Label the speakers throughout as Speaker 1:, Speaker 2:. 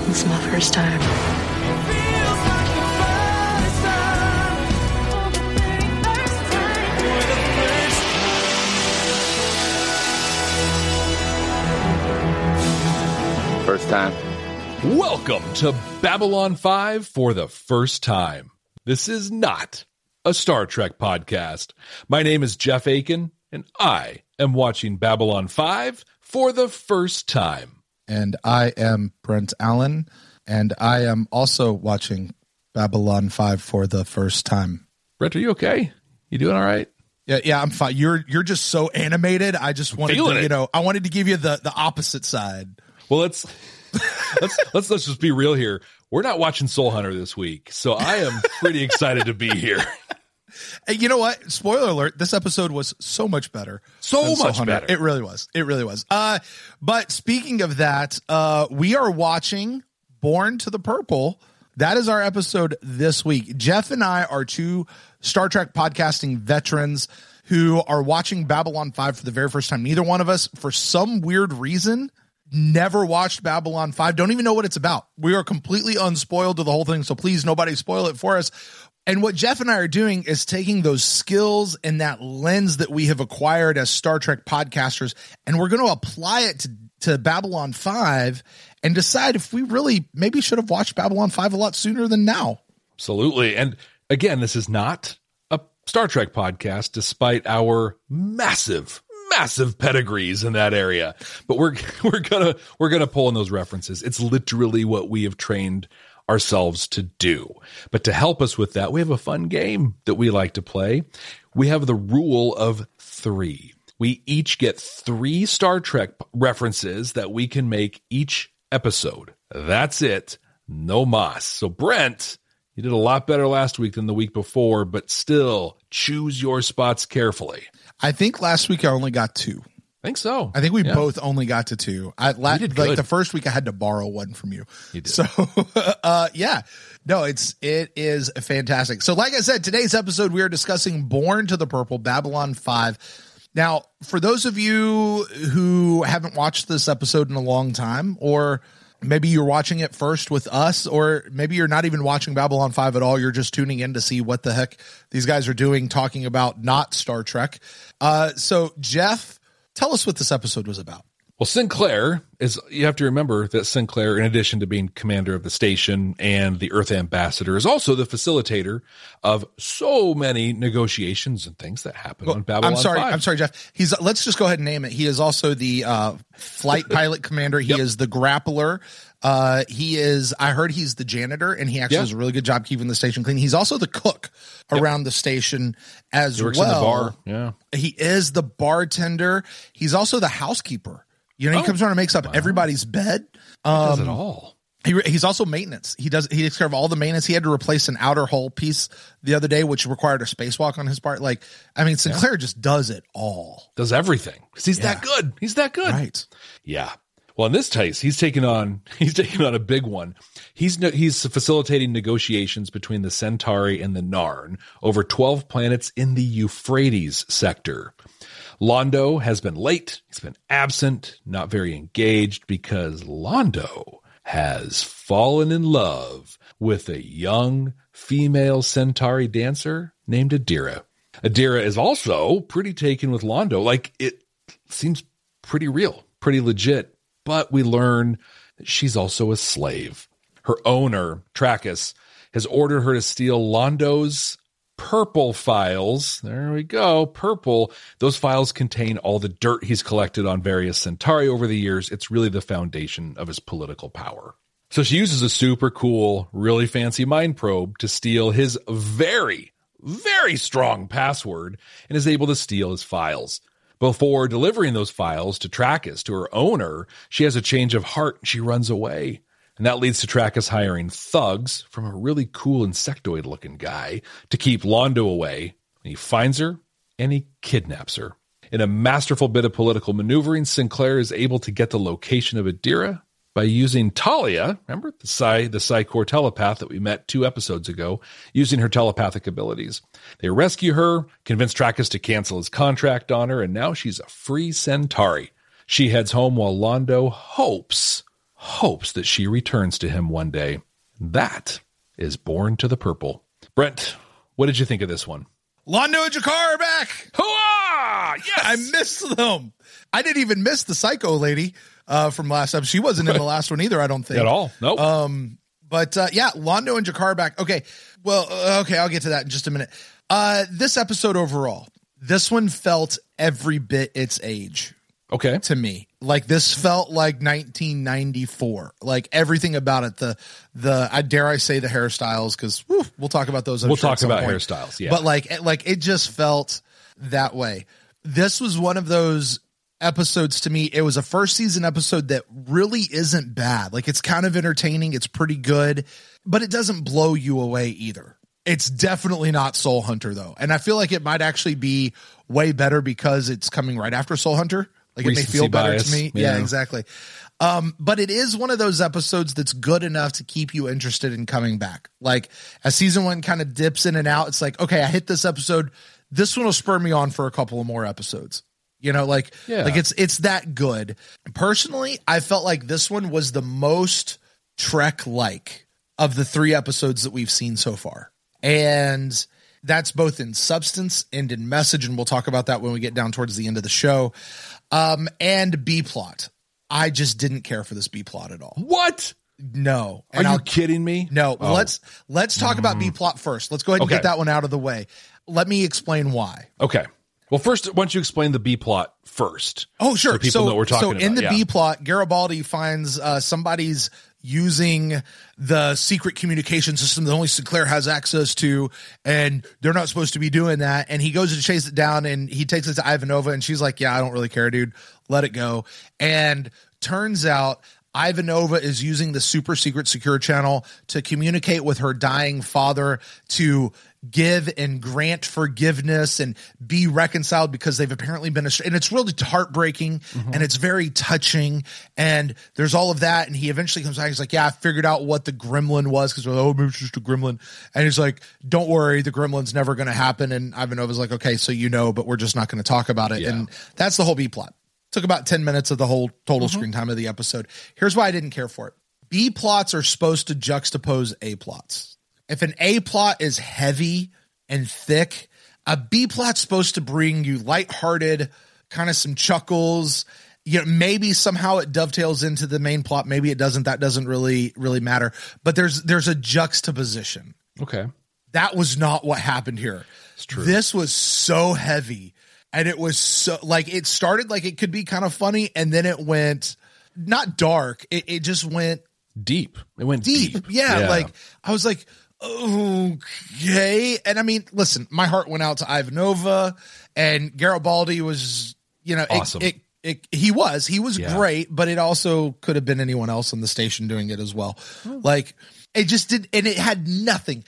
Speaker 1: This is my first time.
Speaker 2: First time.
Speaker 3: Welcome to Babylon 5 for the first time. This is not a Star Trek podcast. My name is Jeff Aiken, and I am watching Babylon 5 for the first time.
Speaker 4: And I am Brent Allen, and I am also watching Babylon 5 for the first time.
Speaker 3: Brent, are you okay? You doing all right?
Speaker 4: Yeah, I'm fine. You're just so animated. I just wanted to, I wanted to give you the opposite side.
Speaker 3: Well, let's just be real here. We're not watching Soul Hunter this week, so I am pretty excited to be here.
Speaker 4: And you know what? Spoiler alert, this episode was so much better.
Speaker 3: So much better.
Speaker 4: It really was. It really was. But speaking of that, we are watching Born to the Purple. That is our episode this week. Jeff and I are two Star Trek podcasting veterans who are watching Babylon 5 for the very first time. Neither one of us, for some weird reason, never watched Babylon 5. Don't even know what it's about. We are completely unspoiled to the whole thing, so please, nobody spoil it for us. And what Jeff and I are doing is taking those skills and that lens that we have acquired as Star Trek podcasters, and we're going to apply it to Babylon 5 and decide if we really maybe should have watched Babylon 5 a lot sooner than now. Absolutely.
Speaker 3: And again, this is not a Star Trek podcast, despite our massive pedigrees in that area. But we're gonna pull in those references. It's literally what we have trained ourselves to do. But to help us with that, we have a fun game that we like to play. We have the rule of 3. We each get 3 Star Trek references that we can make each episode. That's it. No mas. So Brent, you did a lot better last week than the week before, but still choose your spots carefully.
Speaker 4: I think last week I only got 2.
Speaker 3: I think so.
Speaker 4: I think we both only got to 2. The first week I had to borrow one from you.
Speaker 3: You did.
Speaker 4: So, yeah. No, it is fantastic. So like I said, today's episode, we are discussing Born to the Purple, Babylon 5. Now, for those of you who haven't watched this episode in a long time, or maybe you're watching it first with us, or maybe you're not even watching Babylon 5 at all, you're just tuning in to see what the heck these guys are doing, talking about not Star Trek. So Jeff, tell us what this episode was about.
Speaker 3: Well, Sinclair you have to remember that Sinclair, in addition to being commander of the station and the Earth ambassador, is also the facilitator of so many negotiations and things that happen on Babylon 5.
Speaker 4: I'm sorry, Jeff. Let's just go ahead and name it. He is also the flight pilot commander. He is the grappler. I heard he's the janitor, and he actually does a really good job keeping the station clean. He's also the cook around the station as well.
Speaker 3: He works in the bar. Yeah.
Speaker 4: He is the bartender. He's also the housekeeper. You know, he comes around and makes up everybody's bed.
Speaker 3: Does it all.
Speaker 4: He's also maintenance. He takes care of all the maintenance. He had to replace an outer hull piece the other day, which required a spacewalk on his part. Sinclair just does it all.
Speaker 3: Does everything. Because he's that good. He's that good.
Speaker 4: Right.
Speaker 3: Yeah. Well, in this case, he's taking on a big one. He's facilitating negotiations between the Centauri and the Narn over 12 planets in the Euphrates sector. Londo has been late. He's been absent, not very engaged, because Londo has fallen in love with a young female Centauri dancer named Adira. Adira is also pretty taken with Londo. It seems pretty real, pretty legit, but we learn that she's also a slave. Her owner, Tracus, has ordered her to steal Londo's purple files. There we go. Purple. Those files contain all the dirt he's collected on various Centauri over the years. It's really the foundation of his political power. So she uses a super cool, really fancy mind probe to steal his very, very strong password and is able to steal his files. Before delivering those files to Tracus, to her owner, she has a change of heart and she runs away. And that leads to Tracus hiring thugs from a really cool insectoid-looking guy to keep Londo away. And he finds her, and he kidnaps her. In a masterful bit of political maneuvering, Sinclair is able to get the location of Adira by using Talia, remember, the Psy-Core telepath that we met 2 episodes ago, using her telepathic abilities. They rescue her, convince Tracus to cancel his contract on her, and now she's a free Centauri. She heads home while Londo hopes hopes that she returns to him one day. That is Born to the Purple. Brent, what did you think of this one?
Speaker 4: Londo and Jakar are back.
Speaker 3: Hooah! Yes!
Speaker 4: I missed them. I didn't even miss the psycho lady from last time. She wasn't in the last one either, I don't think.
Speaker 3: At all. Nope.
Speaker 4: But yeah, Londo and Jakar are back. Okay. Well, okay, I'll get to that in just a minute. This episode overall, this one felt every bit its age.
Speaker 3: Okay.
Speaker 4: To me, like this felt like 1994, like everything about it. I dare I say the hairstyles, because we'll talk about those.
Speaker 3: We'll talk about hairstyles. Yeah.
Speaker 4: But like it just felt that way. This was one of those episodes to me. It was a first season episode that really isn't bad. Like it's kind of entertaining. It's pretty good, but it doesn't blow you away either. It's definitely not Soul Hunter though. And I feel like it might actually be way better because it's coming right after Soul Hunter. Like it may feel better
Speaker 3: bias.
Speaker 4: to me. Yeah, exactly. But it is one of those episodes that's good enough to keep you interested in coming back. Like as season one kind of dips in and out, it's like, okay, I hit this episode. This one will spur me on for a couple of more episodes. You know, like it's that good. Personally, I felt like this one was the most Trek-like of the 3 episodes that we've seen so far. And that's both in substance and in message. And we'll talk about that when we get down towards the end of the show. And B-plot. I just didn't care for this B-plot at all.
Speaker 3: What?
Speaker 4: No.
Speaker 3: Are you kidding me?
Speaker 4: No. Oh. Let's talk about B-plot first. Let's go ahead and get that one out of the way. Let me explain why.
Speaker 3: Okay. Well, first, why don't you explain the B-plot first?
Speaker 4: Oh, sure.
Speaker 3: So people know what we're talking about.
Speaker 4: So in the B-plot, Garibaldi finds somebody's using the secret communication system that only Sinclair has access to, and they're not supposed to be doing that. And he goes to chase it down, and he takes it to Ivanova, and she's like, yeah, I don't really care, dude. Let it go. And turns out Ivanova is using the super secret secure channel to communicate with her dying father to give and grant forgiveness and be reconciled because they've apparently been and it's really heartbreaking and it's very touching and there's all of that. And he eventually comes back. He's like, yeah, I figured out what the gremlin was because we're like, oh, maybe it's just a gremlin. And he's like, don't worry, the gremlin's never going to happen. And Ivanova's like, okay, so you know, but we're just not going to talk about it. Yeah. And that's the whole B plot. Took about 10 minutes of the whole total screen time of the episode. Here's why I didn't care for it. B plots are supposed to juxtapose A plots. If an A plot is heavy and thick, a B plot's supposed to bring you lighthearted, kind of some chuckles. You know, maybe somehow it dovetails into the main plot. Maybe it doesn't. That doesn't really matter. But there's a juxtaposition.
Speaker 3: Okay.
Speaker 4: That was not what happened here.
Speaker 3: It's true.
Speaker 4: This was so heavy. And it was so like it started like it could be kind of funny. And then it went not dark. It just went
Speaker 3: deep. It went deep.
Speaker 4: Yeah. Like I was like, okay. And I mean, listen, my heart went out to Ivanova and Garibaldi was, you know,
Speaker 3: awesome.
Speaker 4: He was great, but it also could have been anyone else on the station doing it as well. Like it just did. And it had nothing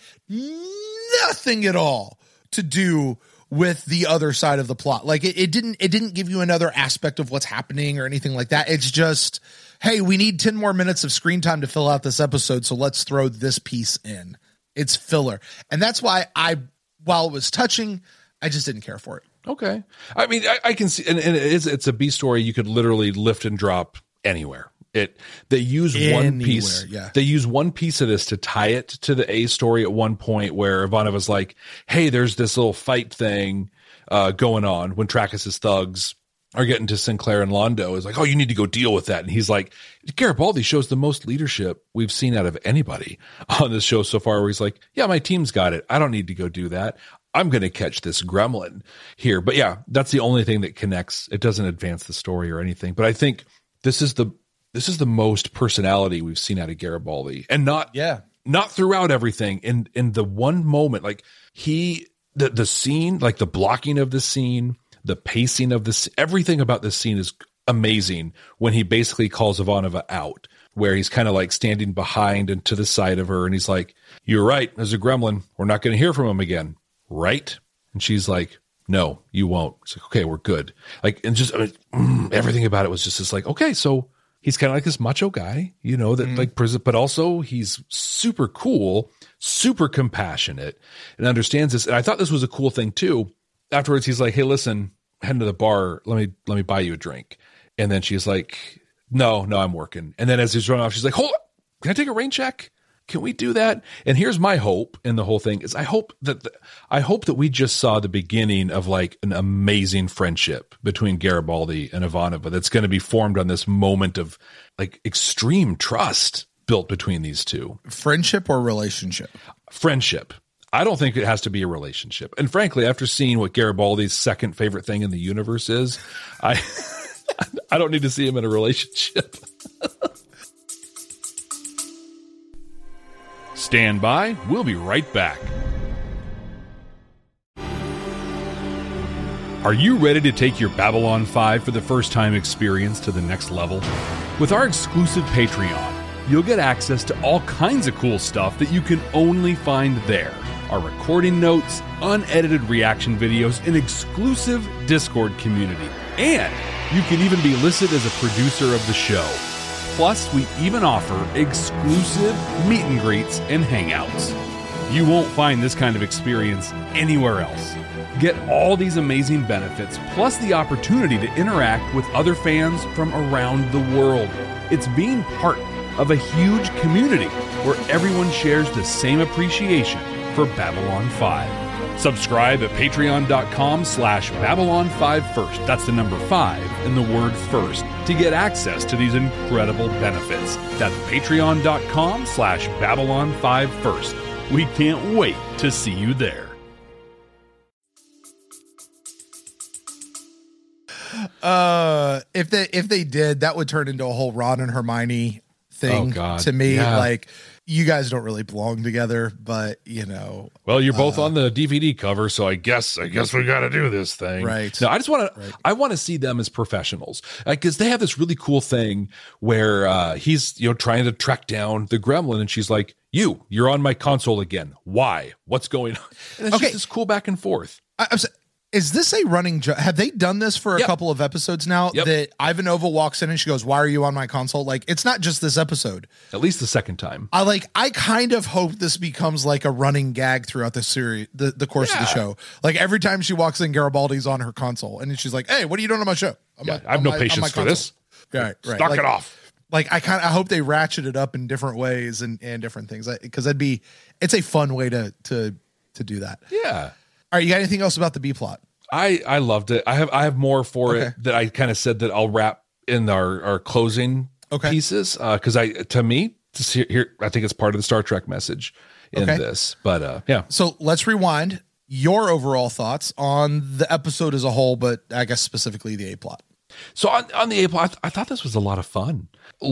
Speaker 4: at all to do with the other side of the plot. Like it didn't give you another aspect of what's happening or anything like that. It's just, hey, we need 10 more minutes of screen time to fill out this episode. So let's throw this piece in. It's filler. And that's why while it was touching, I just didn't care for it.
Speaker 3: Okay. I mean, I can see, and it's a B story you could literally lift and drop anywhere. They use one piece. Yeah. They use one piece of this to tie it to the A story at one point where Ivanova's like, hey, there's this little fight thing going on when Trackus's thugs are getting to Sinclair and Londo. Is like, oh, you need to go deal with that. And he's like, Garibaldi shows the most leadership we've seen out of anybody on this show so far, where he's like, yeah, my team's got it. I don't need to go do that. I'm going to catch this gremlin here. But yeah, that's the only thing that connects. It doesn't advance the story or anything. But I think this is the most personality we've seen out of Garibaldi, and not throughout everything. In the one moment, like the scene, like the blocking of the scene, the pacing of this, everything about this scene is amazing. When he basically calls Ivanova out, where he's kind of like standing behind and to the side of her, and he's like, "You're right. There's a gremlin. We're not going to hear from him again, right?" And she's like, "No, you won't." It's like, okay, we're good. Like, and just everything about it was just like, okay, so. He's kind of like this macho guy, you know, that like prison, but also he's super cool, super compassionate, and understands this. And I thought this was a cool thing too. Afterwards, he's like, "Hey, listen, head to the bar. Let me buy you a drink." And then she's like, No, I'm working. And then as he's running off, she's like, hold on, can I take a rain check? Can we do that? And here's my hope in the whole thing is I hope that we just saw the beginning of like an amazing friendship between Garibaldi and Ivanova that's going to be formed on this moment of like extreme trust built between these two.
Speaker 4: Friendship or relationship?
Speaker 3: Friendship. I don't think it has to be a relationship. And frankly, after seeing what Garibaldi's second favorite thing in the universe is, I don't need to see him in a relationship. Stand by. We'll be right back. Are you ready to take your Babylon 5 for the first time experience to the next level? With our exclusive Patreon, you'll get access to all kinds of cool stuff that you can only find there. Our recording notes, unedited reaction videos, an exclusive Discord community, and you can even be listed as a producer of the show. Plus, we even offer exclusive meet and greets and hangouts. You won't find this kind of experience anywhere else. Get all these amazing benefits, plus the opportunity to interact with other fans from around the world. It's being part of a huge community where everyone shares the same appreciation for Babylon 5. Subscribe at patreon.com/Babylon5First. That's the number 5 and the word first to get access to these incredible benefits. That's patreon.com/Babylon5First. We can't wait to see you there.
Speaker 4: If they did, that would turn into a whole Ron and Hermione thing to me.
Speaker 3: Yeah.
Speaker 4: Like, you guys don't really belong together, but you know.
Speaker 3: Well, you're both on the DVD cover, so I guess we got to do this thing,
Speaker 4: right?
Speaker 3: No, I just want to. I want to see them as professionals, because they have this really cool thing where he's trying to track down the gremlin, and she's like, "You're on my console again. Why? What's going on?" And it's just this cool back and forth.
Speaker 4: Is this a running joke? Have they done this for a couple of episodes now? That Ivanova walks in and she goes, "Why are you on my console?" Like, it's not just this episode.
Speaker 3: At least the second time.
Speaker 4: I kind of hope this becomes like a running gag throughout the series, the course of the show. Like, every time she walks in, Garibaldi's on her console, and she's like, "Hey, what are you doing on my show?"
Speaker 3: I have no patience for this.
Speaker 4: Right.
Speaker 3: Knock it off.
Speaker 4: Like, I hope they ratchet it up in different ways and different things, because it's a fun way to do that.
Speaker 3: Yeah.
Speaker 4: All right, you got anything else about the B plot?
Speaker 3: I loved it. I have more for it that I kind of said that I'll wrap in our closing pieces, because to me here I think it's part of the Star Trek message in this. But yeah.
Speaker 4: So let's rewind. Your overall thoughts on the episode as a whole, but I guess specifically the A plot.
Speaker 3: So on the A plot, I thought this was a lot of fun.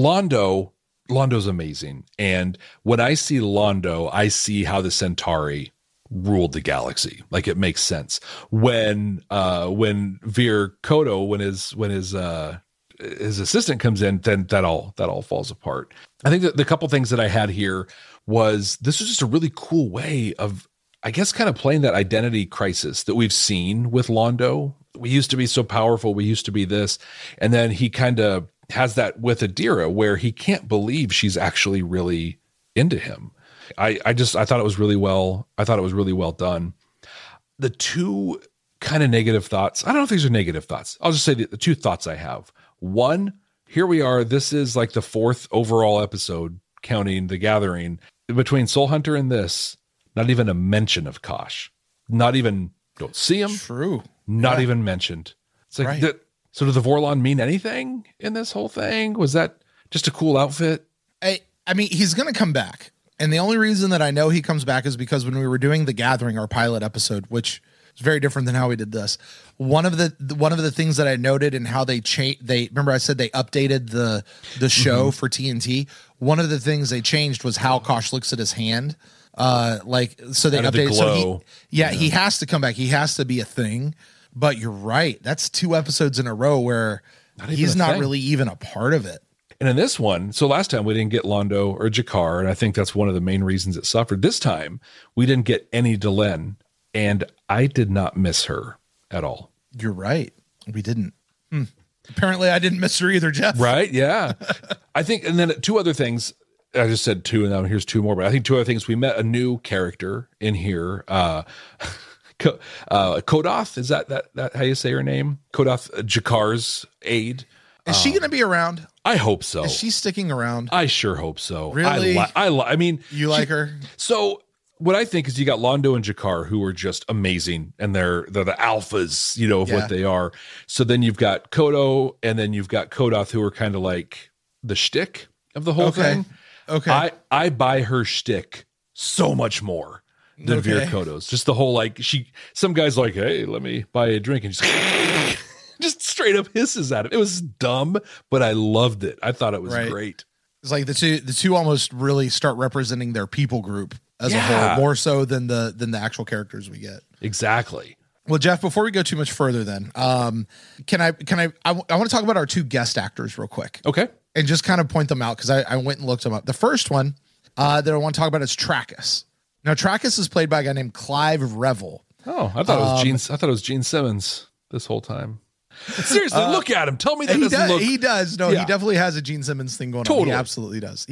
Speaker 3: Londo's amazing, and when I see Londo, I see how the Centauri ruled the galaxy. Like, it makes sense when Vir Kodo, when his assistant comes in, then that all falls apart. I think that the couple things that I had here was this was just a really cool way of, I guess, kind of playing that identity crisis that we've seen with Londo. We used to be so powerful. We used to be this. And then he kind of has that with Adira, where he can't believe she's actually really into him. I thought it was really well. I thought it was really well done. The two kind of negative thoughts. I don't know if these are negative thoughts. I'll just say the two thoughts I have. One, here we are. This is like the 4th overall episode, counting The Gathering. Between Soul Hunter and this, not even a mention of Kosh. Not even, don't see him.
Speaker 4: True.
Speaker 3: Not even mentioned. It's like, so did the Vorlon mean anything in this whole thing? Was that just a cool outfit?
Speaker 4: I mean, he's going to come back. And the only reason that I know he comes back is because when we were doing The Gathering, our pilot episode, which is very different than how we did this, one of the things that I noted in how they remember I said they updated the show for TNT. One of the things they changed was how Kosh looks at his hand. So they updated. So he has to come back. He has to be a thing. But you're right. That's 2 episodes in a row where he's not really even a part of it.
Speaker 3: And in this one, so last time we didn't get Londo or Jakar, and I think that's one of the main reasons it suffered. This time, we didn't get any Delenn, and I did not miss her at all.
Speaker 4: You're right. We didn't. Apparently, I didn't miss her either, Jeff.
Speaker 3: Right? Yeah. I think, and then 2 other things. I just said 2, and now here's 2 more. But I think 2 other things. We met a new character in here. Kodoth, is that how you say her name? Kodoth, Jakar's aide.
Speaker 4: Is she going to be around?
Speaker 3: I hope so.
Speaker 4: Is she sticking around?
Speaker 3: I sure hope so.
Speaker 4: Really?
Speaker 3: I mean,
Speaker 4: you like her?
Speaker 3: So what I think is you got Londo and Jakar, who are just amazing, and they're the alphas, of what they are. So then you've got Kodo, and then you've got Kodoth, who are kind of like the shtick of the whole thing.
Speaker 4: Okay.
Speaker 3: I buy her shtick so much more than Veer Kodo's. Just the whole some guy's like, hey, let me buy a drink, and just straight up hisses at it. It was dumb, but I loved it. I thought it was great.
Speaker 4: It's like the two almost really start representing their people group as a whole, more so than the actual characters we get.
Speaker 3: Exactly.
Speaker 4: Well, Jeff, before we go too much further, then, I want to talk about our two guest actors real quick.
Speaker 3: Okay.
Speaker 4: And just kind of point them out because I went and looked them up. The first one that I want to talk about is Trackus. Now, Trackus is played by a guy named Clive Revel.
Speaker 3: Oh, I thought it was Gene Simmons this whole time. Seriously, look at him. Tell me that doesn't look.
Speaker 4: He does. No, he definitely has a Gene Simmons thing going on. He absolutely does.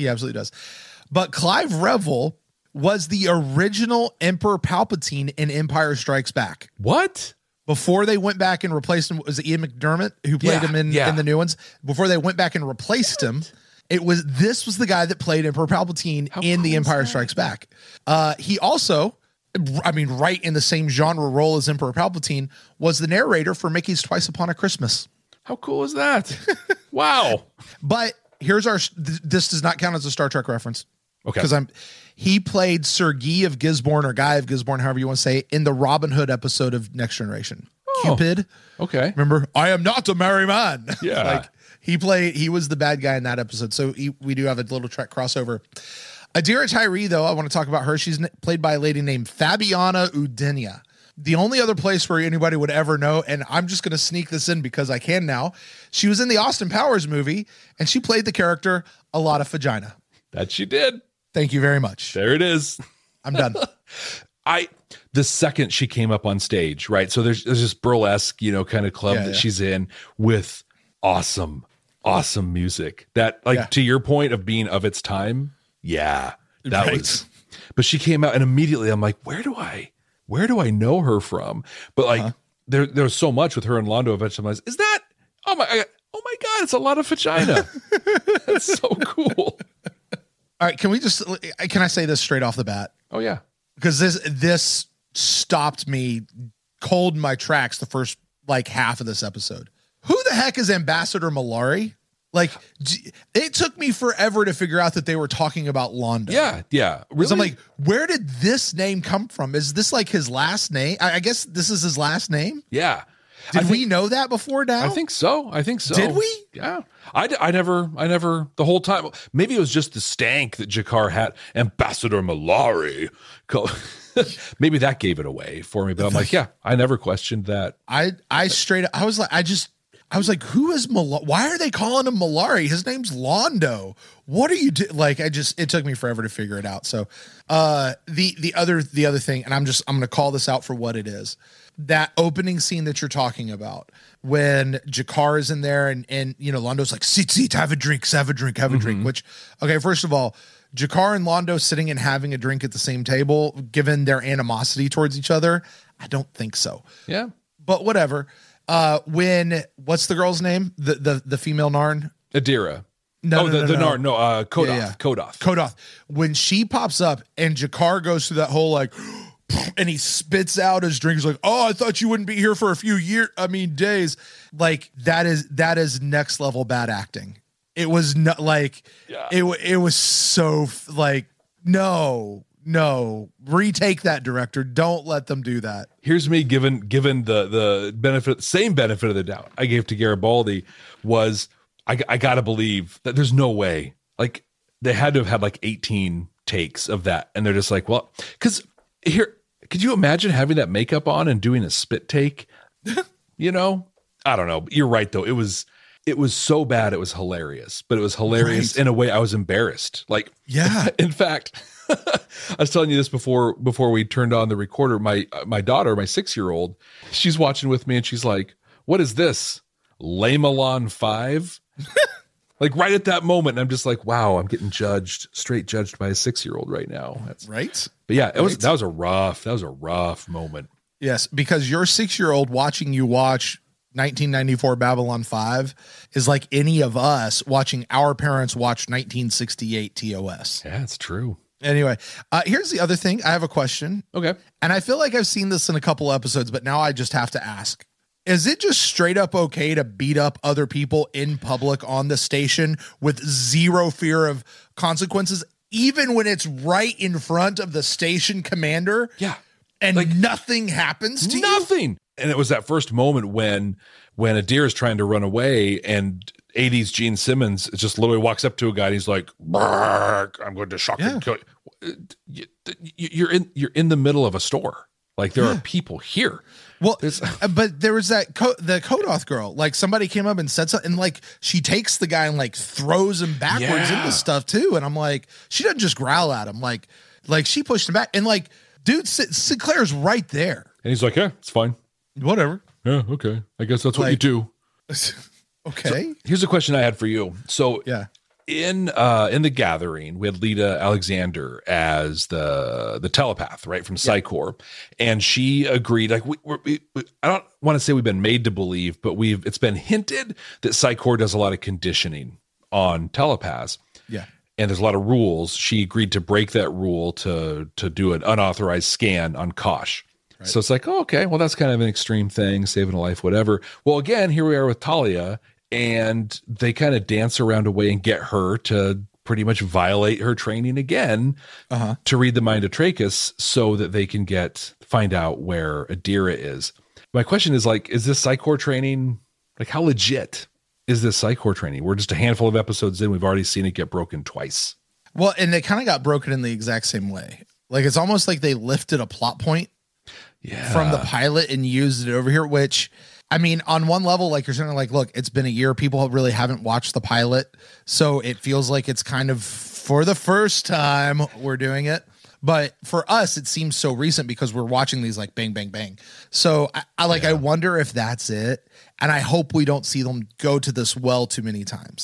Speaker 4: But Clive Revel was the original Emperor Palpatine in Empire Strikes Back.
Speaker 3: What?
Speaker 4: Before they went back and replaced him, was it Ian McDermott who played him in the new ones? Before they went back and replaced him, this was the guy that played Emperor Palpatine in The Empire Strikes Back. He also, right in the same genre role as Emperor Palpatine, was the narrator for Mickey's Twice Upon a Christmas.
Speaker 3: How cool is that? Wow.
Speaker 4: But here's this does not count as a Star Trek reference.
Speaker 3: Okay.
Speaker 4: Because he played Sir Guy of Gisborne, or Guy of Gisborne, however you want to say it, in the Robin Hood episode of Next Generation. Cupid.
Speaker 3: Okay.
Speaker 4: Remember, I am not a merry man.
Speaker 3: Yeah.
Speaker 4: He was the bad guy in that episode. So we do have a little Trek crossover. Adira Tyree, though, I want to talk about her. She's played by a lady named Fabiana Udenia. The only other place where anybody would ever know, and I'm just going to sneak this in because I can now, she was in the Austin Powers movie, and she played the character A Lot of Vagina.
Speaker 3: That she did.
Speaker 4: Thank you very much.
Speaker 3: There it is.
Speaker 4: I'm done.
Speaker 3: The second she came up on stage, right? So there's this burlesque, kind of club that she's in with awesome music that, to your point of being of its time. Yeah, that was, but she came out and immediately I'm like, where do I know her from? But there was so much with her and Londo eventually. I was, is that, oh my God, it's A Lot of Vagina. That's so cool.
Speaker 4: All right. Can I say this straight off the bat?
Speaker 3: Oh yeah.
Speaker 4: Because this stopped me cold in my tracks the first half of this episode. Who the heck is Ambassador Malari? It took me forever to figure out that they were talking about Londo.
Speaker 3: Yeah.
Speaker 4: Really? I'm like, where did this name come from? Is this his last name? I guess this is his last name.
Speaker 3: Yeah.
Speaker 4: Did we know that before now?
Speaker 3: I think so.
Speaker 4: Did we?
Speaker 3: Yeah. I never the whole time. Maybe it was just the stank that Jakar had. Ambassador Malari. Maybe that gave it away for me. But I'm like, yeah, I never questioned that.
Speaker 4: I was like, who is Malari? Why are they calling him Malari? His name's Londo. What are you doing? It took me forever to figure it out. So, the other thing, and I'm going to call this out for what it is. That opening scene that you're talking about when Jakar is in there and Londo's like, sit, have a drink, which, okay, first of all, Jakar and Londo sitting and having a drink at the same table, given their animosity towards each other, I don't think so.
Speaker 3: Yeah.
Speaker 4: But whatever. What's the girl's name? The female Narn?
Speaker 3: Adira.
Speaker 4: No,
Speaker 3: Narn. No, Kodoth.
Speaker 4: Yeah.
Speaker 3: Kodoth.
Speaker 4: When she pops up and Jakar goes through that whole and he spits out his drink. He's like, oh, I thought you wouldn't be here for a few days. That is next level bad acting. It was not it was so no, retake that, director. Don't let them do that.
Speaker 3: Here's me given the same benefit of the doubt I gave to Garibaldi was I got to believe that there's no way. They had to have had 18 takes of that. And they're just like, well, because here, could you imagine having that makeup on and doing a spit take? I don't know. You're right, though. It was so bad. It was hilarious, but it was hilarious in a way I was embarrassed. In fact, I was telling you this before we turned on the recorder. My daughter, my 6-year-old, she's watching with me and she's like, what is this? Lamalon 5? Right at that moment. And I'm just like, wow, I'm getting straight judged by a 6-year-old right now. That's
Speaker 4: right.
Speaker 3: But yeah, that was a rough moment.
Speaker 4: Yes, because your 6-year-old watching you watch 1994 Babylon 5 is like any of us watching our parents watch 1968 TOS.
Speaker 3: Yeah, it's true.
Speaker 4: Anyway, here's the other thing. I have a question.
Speaker 3: Okay.
Speaker 4: And I feel like I've seen this in a couple episodes, but now I just have to ask. Is it just straight up okay to beat up other people in public on the station with zero fear of consequences, even when it's right in front of the station commander?
Speaker 3: Yeah.
Speaker 4: And like, nothing happens to you?
Speaker 3: Nothing. And it was that first moment when a deer is trying to run away and 80s Gene Simmons just literally walks up to a guy and he's like, "Bark, I'm going to shock and kill you." You're in the middle of a store. Like there are people here.
Speaker 4: Well, but there was that the Kodoth girl. Like somebody came up and said something, and like she takes the guy and like throws him backwards into stuff too. And I'm like, she doesn't just growl at him. Like she pushed him back. And like, dude, Sinclair's right there.
Speaker 3: And he's like, "Yeah, it's fine.
Speaker 4: Whatever.
Speaker 3: Yeah, okay. I guess that's what you do."
Speaker 4: Okay.
Speaker 3: So, here's a question I had for you. So in The Gathering, we had Lita Alexander as the telepath, right, from Psycor, and she agreed. Like we I don't want to say we've been made to believe, but it's been hinted that Psycor does a lot of conditioning on telepaths.
Speaker 4: Yeah.
Speaker 3: And there's a lot of rules. She agreed to break that rule to do an unauthorized scan on Kosh. Right. So it's like, oh, okay, well, that's kind of an extreme thing, saving a life, whatever. Well, again, here we are with Talia, and they kind of dance around a way and get her to pretty much violate her training again to read the mind of Trachis so that they can find out where Adira is. My question is, like, is this Psycor training, like, how legit is this Psycor training? We're just a handful of episodes in. We've already seen it get broken twice.
Speaker 4: Well, and they kind of got broken in the exact same way. Like, it's almost like they lifted a plot point from the pilot and used it over here, which, I mean, on one level, like you're saying, like, look, it's been a year. People really haven't watched the pilot. So it feels like it's kind of for the first time we're doing it. But for us, it seems so recent because we're watching these like bang, bang, bang. So I wonder if that's it. And I hope we don't see them go to this well too many times.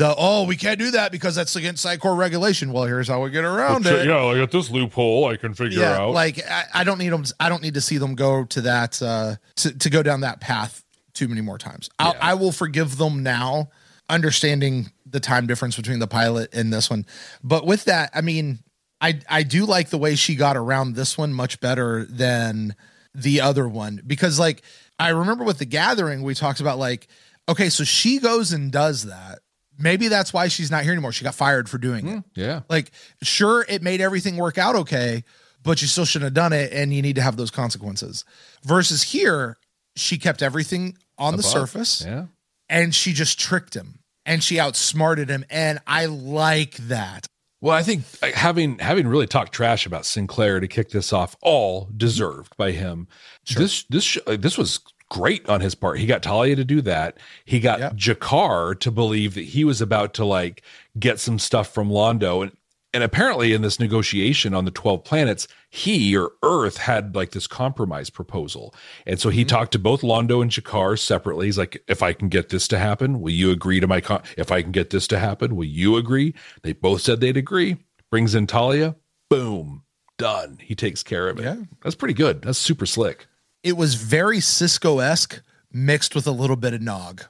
Speaker 4: We can't do that because that's against Psycor regulation. Well, here's how we get around it.
Speaker 3: Yeah, like at this loophole I can figure out.
Speaker 4: Like I don't need them. I don't need to see them go to that to go down that path too many more times. I will forgive them now, understanding the time difference between the pilot and this one. But with that, I mean, I do like the way she got around this one much better than the other one, because like I remember with The Gathering, we talked about like, okay, so she goes and does that. Maybe that's why she's not here anymore. She got fired for doing it.
Speaker 3: Yeah.
Speaker 4: Like, sure, it made everything work out okay, but you still shouldn't have done it, and you need to have those consequences. Versus here, she kept everything on the surface, and she just tricked him, and she outsmarted him, and I like that.
Speaker 3: Well, I think having really talked trash about Sinclair to kick this off, all deserved by him. Sure. This was great on his part. He got Talia to do that. He got Jakar to believe that he was about to like get some stuff from Londo. And apparently in this negotiation on the 12 planets, he or Earth had like this compromise proposal. And so he talked to both Londo and Jakar separately. He's like, if I can get this to happen, will you agree to my if I can get this to happen, will you agree? They both said they'd agree. Brings in Talia. Boom. Done. He takes care of it. Yeah. That's pretty good. That's super slick.
Speaker 4: It was very Cisco-esque mixed with a little bit of Nog.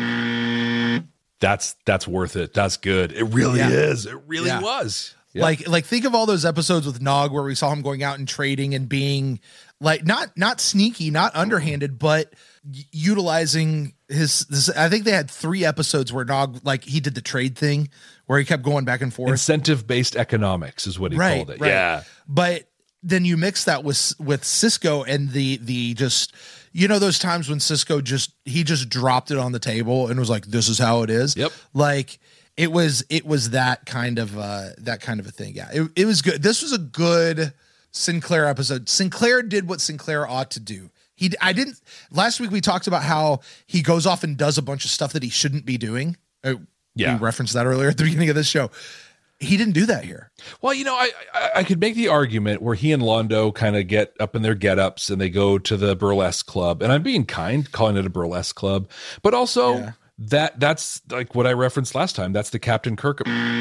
Speaker 3: That's worth it. That's good. It really is. It really was. Yep.
Speaker 4: Like think of all those episodes with Nog where we saw him going out and trading and being like not sneaky, not underhanded, but utilizing his. I think they had 3 episodes where Nog, like, he did the trade thing where he kept going back and forth.
Speaker 3: Incentive-based economics is what he called it. Right. Yeah.
Speaker 4: But then you mix that with Cisco and the just, you know, those times when Cisco just dropped it on the table and was like, this is how it is.
Speaker 3: Yep.
Speaker 4: Like it was that kind of a thing. Yeah. It was good. This was a good Sinclair episode. Sinclair did what Sinclair ought to do. Last week we talked about how he goes off and does a bunch of stuff that he shouldn't be doing. We referenced that earlier at the beginning of this show. He didn't do that here.
Speaker 3: Well, you know, I could make the argument where he and Londo kind of get up in their get-ups and they go to the burlesque club. And I'm being kind, calling it a burlesque club. But also, that's like what I referenced last time. That's the Captain Kirk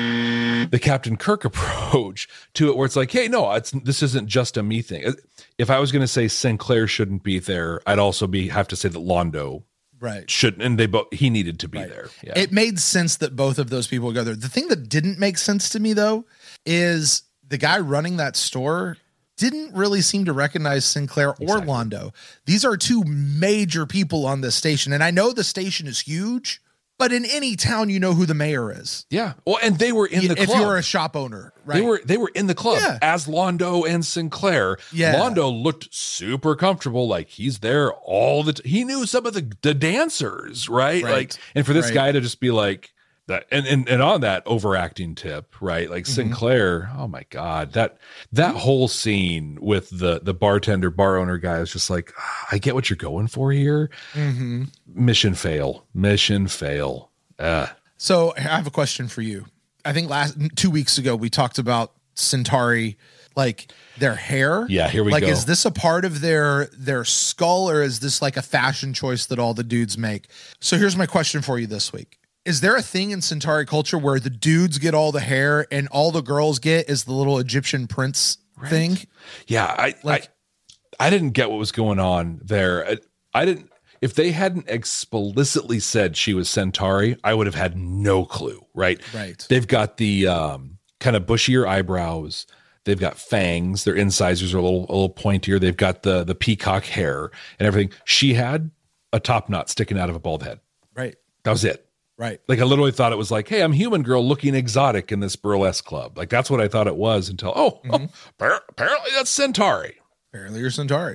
Speaker 3: approach to it, where it's like, hey, no, this isn't just a me thing. If I was going to say Sinclair shouldn't be there, I'd also have to say that Londo
Speaker 4: Right.
Speaker 3: shouldn't, and he needed to be there. Yeah.
Speaker 4: It made sense that both of those people would go there. The thing that didn't make sense to me, though, is the guy running that store didn't really seem to recognize Sinclair or
Speaker 3: Exactly.
Speaker 4: Londo. These are two major people on this station. And I know the station is huge, but in any town, you know who the mayor is.
Speaker 3: Yeah. Well, and they were in the club.
Speaker 4: If you're a shop owner, right?
Speaker 3: They were in the club as Londo and Sinclair.
Speaker 4: Yeah.
Speaker 3: Londo looked super comfortable, like he's there all the he knew some of the dancers, right? Like, and for this guy to just be like that, and on that overacting tip, right? Like Sinclair, oh my God, that whole scene with the bartender, bar owner guy is just like, I get what you're going for here. Mission fail.
Speaker 4: So I have a question for you. I think 2 weeks ago we talked about Centauri, like their hair.
Speaker 3: Yeah, here we
Speaker 4: go.
Speaker 3: go.
Speaker 4: Is this a part of their skull, or is this like a fashion choice that all the dudes make? So here's my question for you this week. Is there a thing in Centauri culture where the dudes get all the hair and all the girls get is the little Egyptian prince thing?
Speaker 3: Yeah, I didn't get what was going on there. I didn't. If they hadn't explicitly said she was Centauri, I would have had no clue. Right. They've got the kind of bushier eyebrows. They've got fangs. Their incisors are a little pointier. They've got the peacock hair and everything. She had a top knot sticking out of a bald head.
Speaker 4: Right.
Speaker 3: That was it.
Speaker 4: Right.
Speaker 3: Like I literally thought it was like, hey, I'm human girl looking exotic in this burlesque club. Like that's what I thought it was until, apparently that's Centauri.
Speaker 4: Apparently you're Centauri.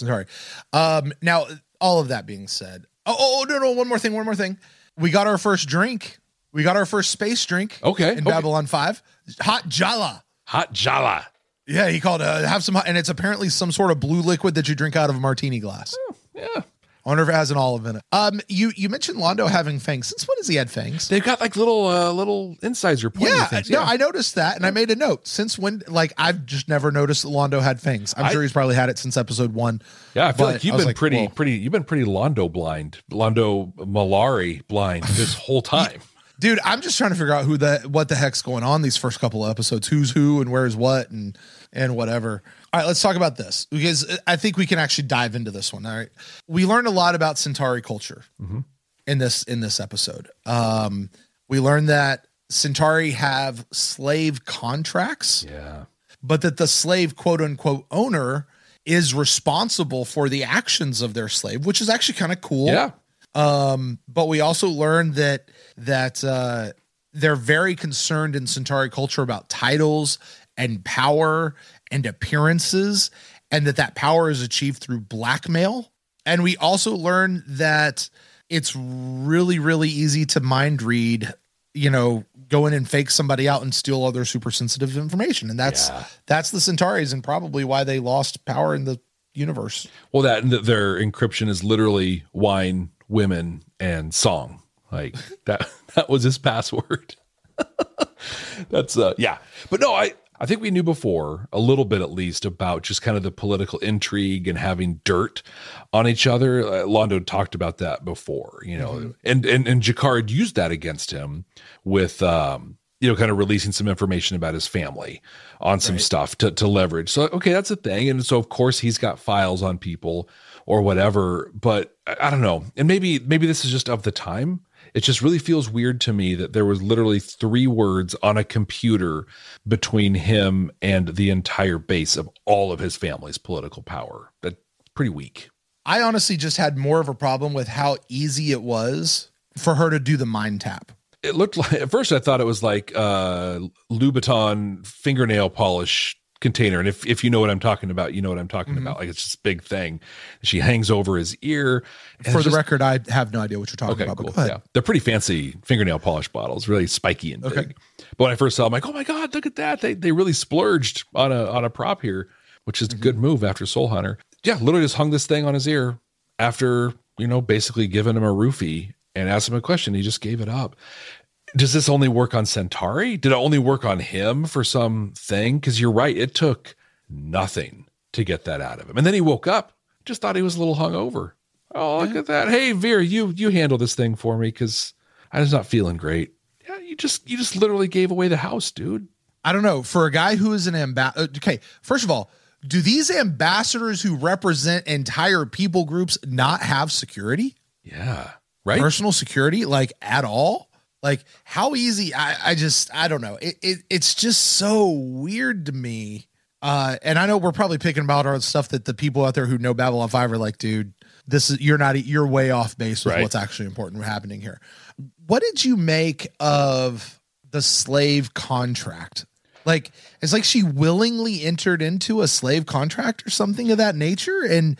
Speaker 4: Now, all of that being said, no, one more thing. We got our first drink. We got our first space drink. In Babylon 5. Hot Jala. Yeah, he called have some hot, and it's apparently some sort of blue liquid that you drink out of a martini glass.
Speaker 3: Yeah.
Speaker 4: I wonder if it has an olive in it. You mentioned Londo having fangs. Since when has he had fangs?
Speaker 3: They've got like little incisor pointy things.
Speaker 4: No, I noticed that, and I made a note. Since when? Like I've just never noticed that Londo had fangs. I'm sure he's probably had it since episode 1.
Speaker 3: Yeah, I feel like you've been pretty. You've been pretty Londo Malari blind this whole time.
Speaker 4: Dude, I'm just trying to figure out what the heck's going on these first couple of episodes. Who's who and where's what and whatever. All right, let's talk about this because I think we can actually dive into this one. All right, we learned a lot about Centauri culture in this episode. We learned that Centauri have slave contracts.
Speaker 3: Yeah,
Speaker 4: but that the slave quote unquote owner is responsible for the actions of their slave, which is actually kind of cool.
Speaker 3: Yeah.
Speaker 4: But we also learned that they're very concerned in Centauri culture about titles and power and appearances, and that power is achieved through blackmail. And we also learned that it's really, really easy to mind read, go in and fake somebody out and steal other super sensitive information. And that's the Centauris, and probably why they lost power in the universe.
Speaker 3: Well, that their encryption is literally wine, women, and song. Like that was his password. That's but no, I think we knew before a little bit, at least, about just kind of the political intrigue and having dirt on each other. Londo talked about that before, and G'Kar used that against him with, kind of releasing some information about his family on some stuff to leverage. So, okay, that's a thing. And so of course he's got files on people or whatever, but I don't know. And maybe this is just of the time. It just really feels weird to me that there was literally 3 words on a computer between him and the entire base of all of his family's political power. That's pretty weak.
Speaker 4: I honestly just had more of a problem with how easy it was for her to do the mind tap.
Speaker 3: It looked like, at first I thought it was like Louboutin fingernail polish container. And if you know what I'm talking about, you know what I'm talking about. Like it's this big thing. She hangs over his ear.
Speaker 4: For the record, I have no idea what you're talking about.
Speaker 3: Cool.
Speaker 4: But go ahead.
Speaker 3: Yeah. They're pretty fancy fingernail polish bottles, really spiky and big. But when I first saw them, I'm like, oh my God, look at that. They really splurged on a prop here, which is a good move after Soul Hunter. Yeah, literally just hung this thing on his ear after, basically giving him a roofie and asked him a question. He just gave it up. Does this only work on Centauri? Did it only work on him for some thing? Because you're right. It took nothing to get that out of him. And then he woke up, just thought he was a little hungover. Oh, look at that. Hey, Veer, you handle this thing for me because I was not feeling great. Yeah, you just literally gave away the house, dude.
Speaker 4: I don't know. For a guy who is an ambassador. Okay, first of all, do these ambassadors who represent entire people groups not have security?
Speaker 3: Yeah. Right.
Speaker 4: Personal security, like at all. Like how easy? I don't know. It's just so weird to me. And I know we're probably picking about our stuff that the people out there who know Babylon 5 are like, dude, you're way off base with what's actually important happening here. What did you make of the slave contract? Like, it's like she willingly entered into a slave contract or something of that nature. And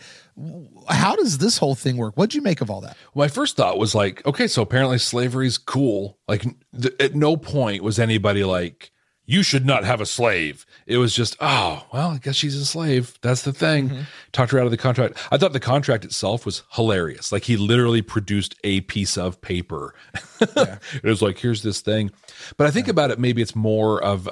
Speaker 4: how does this whole thing work? What'd you make of all that?
Speaker 3: My first thought was like, okay, so apparently slavery's cool. Like at no point was anybody like, you should not have a slave. It was just, oh, well, I guess she's a slave. That's the thing. Mm-hmm. Talked her out of the contract. I thought the contract itself was hilarious. Like he literally produced a piece of paper. Yeah. It was like, here's this thing. But I think about it, maybe it's more of,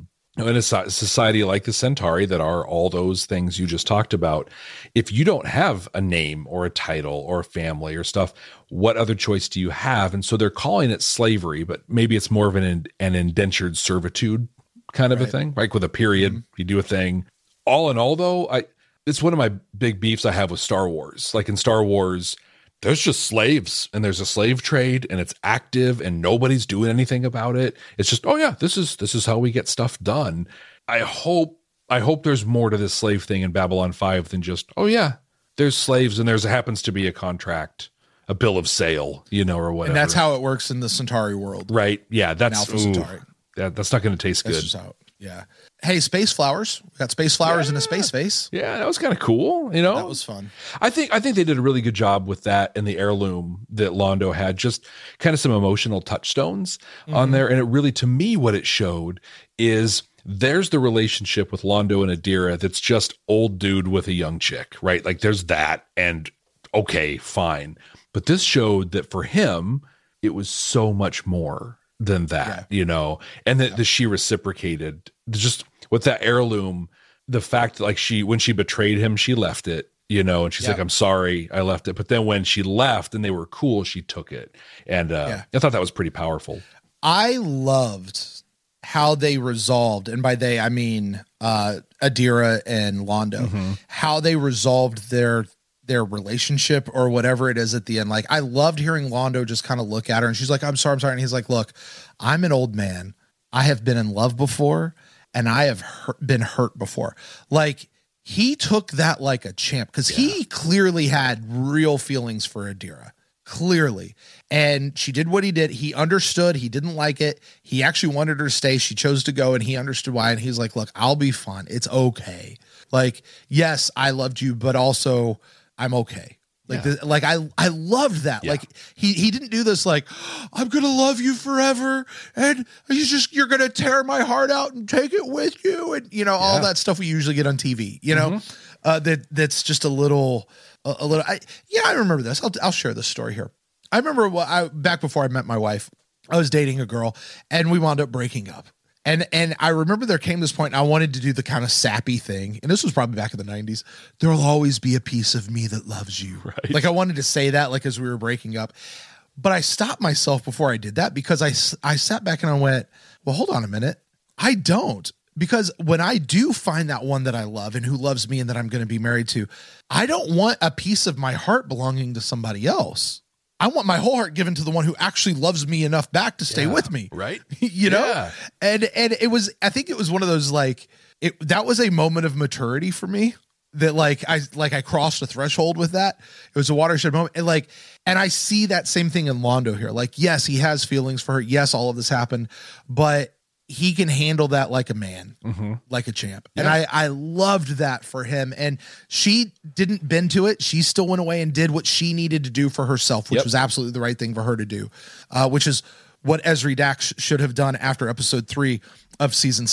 Speaker 3: in a society like the Centauri that are all those things you just talked about, if you don't have a name or a title or a family or stuff, what other choice do you have? And so they're calling it slavery, but maybe it's more of an indentured servitude kind of a thing, right? With a period, mm-hmm. You do a thing. All in all, though, it's one of my big beefs I have with Star Wars. Like in Star Wars, there's just slaves and there's a slave trade and it's active and nobody's doing anything about it. It's just, oh yeah, this is how we get stuff done. I hope there's more to this slave thing in Babylon 5 than just, oh yeah, there's slaves and there's happens to be a contract, a bill of sale, or whatever.
Speaker 4: And that's how it works in the Centauri world.
Speaker 3: Right. Yeah. That's
Speaker 4: Centauri.
Speaker 3: That's not going to taste good.
Speaker 4: Yeah. Hey, space flowers. We got space flowers in a space vase.
Speaker 3: Yeah, that was kind of cool.
Speaker 4: That was fun.
Speaker 3: I think they did a really good job with that in the heirloom that Londo had. Just kind of some emotional touchstones on there, and it really, to me, what it showed is there's the relationship with Londo and Adira that's just old dude with a young chick, right? Like there's that, and okay, fine. But this showed that for him, it was so much more than that, and that she reciprocated just with that heirloom. The fact that like when she betrayed him, she left it, and she's like, I'm sorry, I left it. But then when she left and they were cool, she took it. And I thought that was pretty powerful.
Speaker 4: I loved how they resolved, and by they, I mean Adira and Londo, how they resolved their relationship or whatever it is at the end. Like I loved hearing Londo just kind of look at her and she's like, I'm sorry. And he's like, look, I'm an old man. I have been in love before and I have been hurt before. Like he took that like a champ because he clearly had real feelings for Adira, clearly. And she did what he did. He understood. He didn't like it. He actually wanted her to stay. She chose to go and he understood why. And he's like, look, I'll be fine. It's okay. Like, yes, I loved you, but also I'm okay. Like, I loved that. Yeah. Like he didn't do this like, I'm going to love you forever. And you're going to tear my heart out and take it with you. And all that stuff we usually get on TV, that's just a little, I remember this. I'll share this story here. I remember back before I met my wife, I was dating a girl and we wound up breaking up. And I remember there came this point and I wanted to do the kind of sappy thing. And this was probably back in the 90s. There'll always be a piece of me that loves you. Right. Like I wanted to say that like as we were breaking up. But I stopped myself before I did that because I sat back and I went, well, hold on a minute. I don't. Because when I do find that one that I love and who loves me and that I'm going to be married to, I don't want a piece of my heart belonging to somebody else. I want my whole heart given to the one who actually loves me enough back to stay with me.
Speaker 3: Right.
Speaker 4: And it was, I think it was one of those, like that was a moment of maturity for me that I crossed a threshold with that. It was a watershed moment. And I see that same thing in Londo here. Like, yes, he has feelings for her. Yes, all of this happened, but he can handle that like a man, like a champ. Yeah. And I loved that for him. And she didn't bend to it. She still went away and did what she needed to do for herself, which was absolutely the right thing for her to do, which is what Ezri Dax should have done after episode 3 of season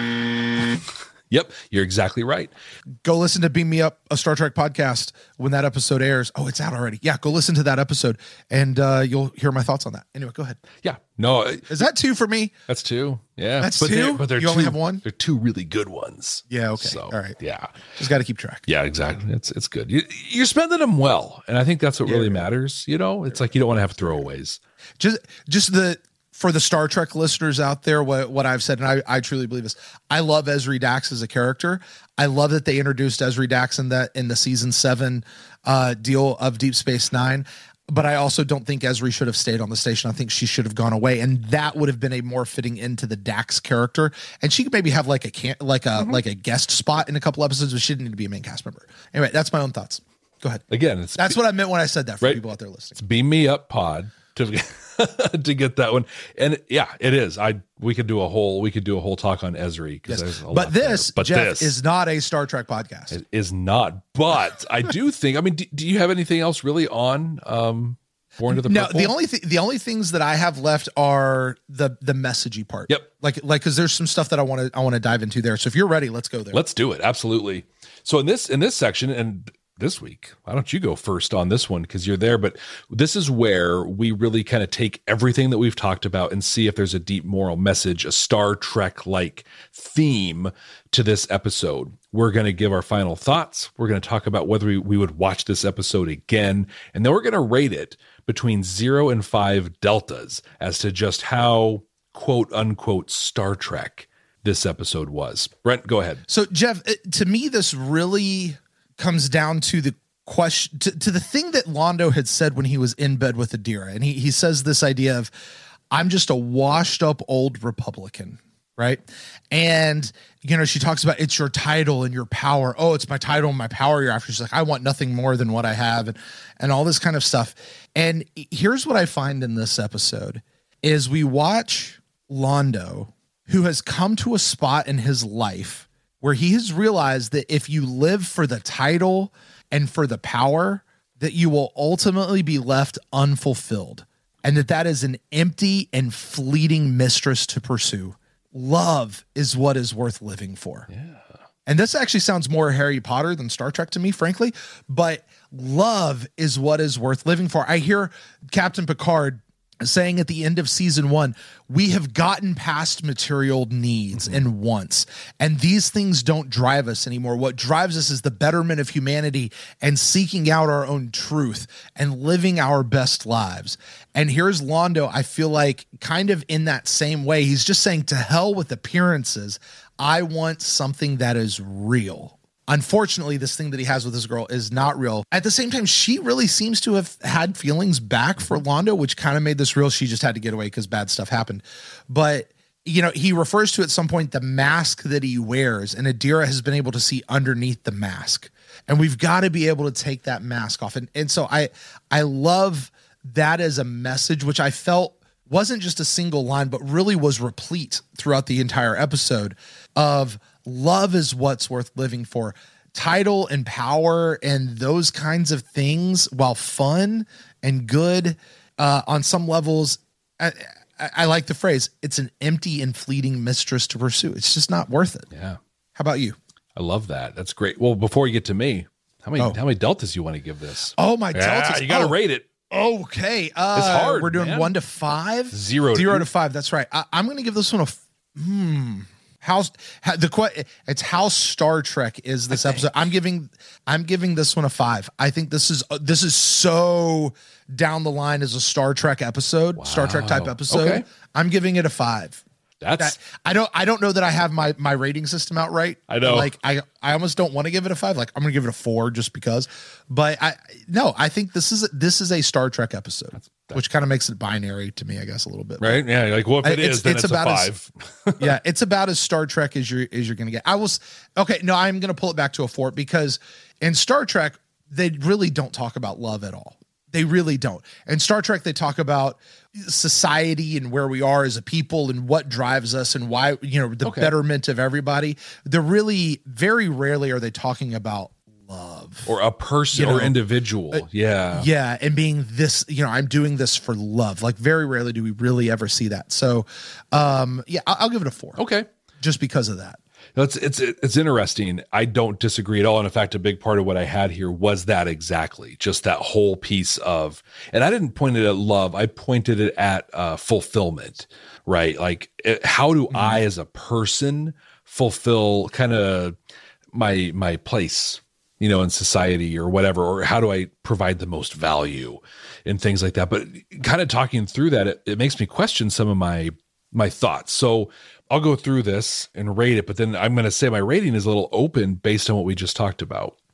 Speaker 4: 7.
Speaker 3: Yep, you're exactly right.
Speaker 4: Go listen to Beam Me Up, a Star Trek podcast, when that episode airs. Oh, it's out already. Yeah, go listen to that episode, and you'll hear my thoughts on that. Anyway, go ahead.
Speaker 3: Yeah, no.
Speaker 4: Is that 2 for me?
Speaker 3: That's 2. Yeah.
Speaker 4: That's 2?
Speaker 3: But
Speaker 4: you only have 1?
Speaker 3: They're 2 really good ones.
Speaker 4: Yeah, okay.
Speaker 3: So,
Speaker 4: all right.
Speaker 3: Yeah.
Speaker 4: Just got to keep track.
Speaker 3: Yeah, exactly. It's good. You're spending them well, and I think that's what really matters. It's like you don't want to have throwaways.
Speaker 4: Just for the Star Trek listeners out there, what I've said, and I truly believe this, I love Ezri Dax as a character. I love that they introduced Ezri Dax in the season 7 deal of Deep Space Nine. but I also don't think Ezri should have stayed on the station. I think she should have gone away, and that would have been a more fitting into the Dax character. And she could maybe have like a guest spot in a couple episodes, but she didn't need to be a main cast member. Anyway, that's my own thoughts. Go ahead.
Speaker 3: Again,
Speaker 4: that's what I meant when I said that for people out there listening.
Speaker 3: It's Beam Me Up Pod to to get that one. And yeah, it is. We could do a whole talk on Esri because there's a lot there. But
Speaker 4: Jeff,
Speaker 3: this
Speaker 4: is not a Star Trek podcast.
Speaker 3: It is not. But I do think. I mean, do you have anything else really on Born to the Purple?
Speaker 4: No, the only things that I have left are the messagey part.
Speaker 3: Yep.
Speaker 4: Like because there's some stuff that I want to dive into there. So if you're ready, let's go there.
Speaker 3: Let's do it. Absolutely. So in this section and this week, why don't you go first on this one because you're there? But this is where we really kind of take everything that we've talked about and see if there's a deep moral message, a Star Trek-like theme to this episode. We're going to give our final thoughts. We're going to talk about whether we would watch this episode again. And then we're going to rate it between 0 and 5 deltas as to just how quote unquote Star Trek this episode was. Brent, go ahead.
Speaker 4: So Jeff, to me, this really comes down to the question, to the thing that Londo had said when he was in bed with Adira. And he says this idea of, I'm just a washed up old Republican, right? And, she talks about it's your title and your power. Oh, it's my title and my power you're after. She's like, I want nothing more than what I have and all this kind of stuff. And here's what I find in this episode is we watch Londo, who has come to a spot in his life where he has realized that if you live for the title and for the power, that you will ultimately be left unfulfilled, and that is an empty and fleeting mistress to pursue. Love is what is worth living for.
Speaker 3: Yeah.
Speaker 4: And this actually sounds more Harry Potter than Star Trek to me, frankly, but love is what is worth living for. I hear Captain Picard saying at the end of season 1, we have gotten past material needs and wants, and these things don't drive us anymore. What drives us is the betterment of humanity and seeking out our own truth and living our best lives. And here's Londo, I feel like kind of in that same way. He's just saying, to hell with appearances. I want something that is real. Unfortunately, this thing that he has with this girl is not real. At the same time, she really seems to have had feelings back for Londo, which kind of made this real. She just had to get away because bad stuff happened. But, he refers to at some point the mask that he wears, and Adira has been able to see underneath the mask. And we've got to be able to take that mask off. And so I love that as a message, which I felt wasn't just a single line, but really was replete throughout the entire episode of love is what's worth living for. Title and power and those kinds of things, while fun and good on some levels, I like the phrase, it's an empty and fleeting mistress to pursue. It's just not worth it.
Speaker 3: Yeah.
Speaker 4: How about you?
Speaker 3: I love that. That's great. Well, before you get to me, how many deltas you want to give this?
Speaker 4: Oh, my deltas.
Speaker 3: You got to rate it.
Speaker 4: Okay.
Speaker 3: It's hard.
Speaker 4: We're doing 1 to 5?
Speaker 3: 0
Speaker 4: to 5. That's right. I'm going to give this one it's how Star Trek is this episode. I'm giving this one a 5. I think this is so down the line as a Star Trek episode, Star Trek type episode. Okay. I'm giving it a 5. I don't know that I have my rating system out right.
Speaker 3: I know.
Speaker 4: Like I almost don't want to give it a 5. Like I'm going to give it a 4 just because. But I think this is a Star Trek episode, which kind of makes it binary to me, I guess, a little bit.
Speaker 3: Right? Yeah. Like, well, if it is, then it's about a 5.
Speaker 4: Yeah, it's about as Star Trek as you're going to get. I'm going to pull it back to a 4 because in Star Trek they really don't talk about love at all. They really don't. In Star Trek, they talk about society and where we are as a people and what drives us and why, the betterment of everybody. They're really, very rarely are they talking about love.
Speaker 3: Or a person or individual. Yeah.
Speaker 4: Yeah. And being this, I'm doing this for love. Like very rarely do we really ever see that. So, I'll give it a 4.
Speaker 3: Okay.
Speaker 4: Just because of that.
Speaker 3: It's interesting. I don't disagree at all. And in fact, a big part of what I had here was that exactly, just that whole piece of, and I didn't point it at love. I pointed it at fulfillment, right? Like how do I as a person fulfill kind of my place, in society or whatever, or how do I provide the most value and things like that. But kind of talking through that, it makes me question some of my thoughts. So I'll go through this and rate it, but then I'm going to say my rating is a little open based on what we just talked about.